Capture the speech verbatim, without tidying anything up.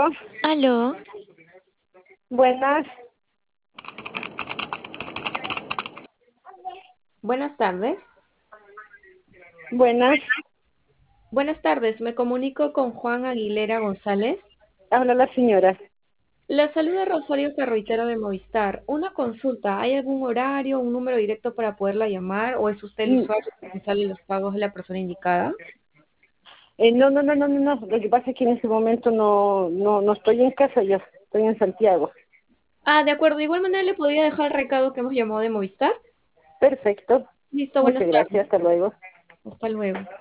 Aló, Buenas, Buenas tardes. buenas. Buenas tardes, me comunico con Juan Aguilera González. Habla la señora. La saluda Rosario Carroitero de Movistar. Una consulta, ¿hay algún horario, un número directo para poderla llamar o es usted el Mm, usuario que sale los pagos de la persona indicada? eh, no, no, no, no, no, no. Lo que pasa es que en ese momento no, no, no estoy en casa, yo estoy en Santiago. Ah, de acuerdo, de igual manera le podría dejar el recado que hemos llamado de Movistar. Perfecto. Listo, Muchas buenas gracias. tardes. Hasta luego. Hasta luego.